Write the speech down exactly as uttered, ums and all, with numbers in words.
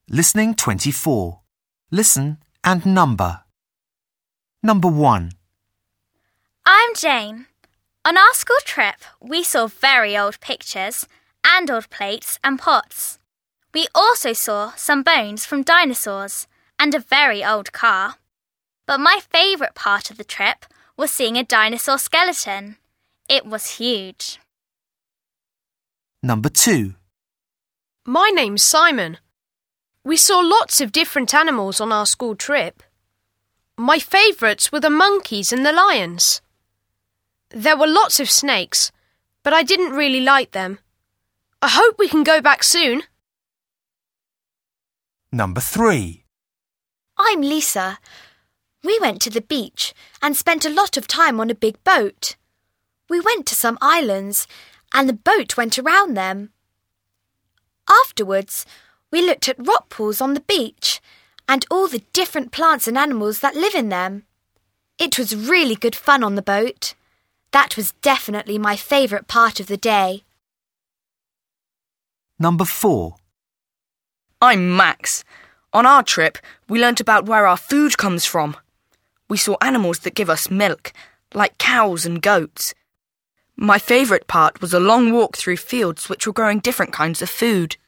Listening twenty-four. Listen and number. Number one. I'm Jane. On our school trip, we saw very old pictures and old plates and pots. We also saw some bones from dinosaurs and a very old car. But my favourite part of the trip was seeing a dinosaur skeleton. It was huge. Number two. My name's Simon. We saw lots of different animals on our school trip. My favourites were the monkeys and the lions. There were lots of snakes, but I didn't really like them. I hope we can go back soon. Number three. I'm Lisa. We went to the beach and spent a lot of time on a big boat. We went to some islands and the boat went around them. Afterwards, we looked at rock pools on the beach and all the different plants and animals that live in them. It was really good fun on the boat. That was definitely my favourite part of the day. Number four. I'm Max. On our trip, we learnt about where our food comes from. We saw animals that give us milk, like cows and goats. My favourite part was a long walk through fields which were growing different kinds of food.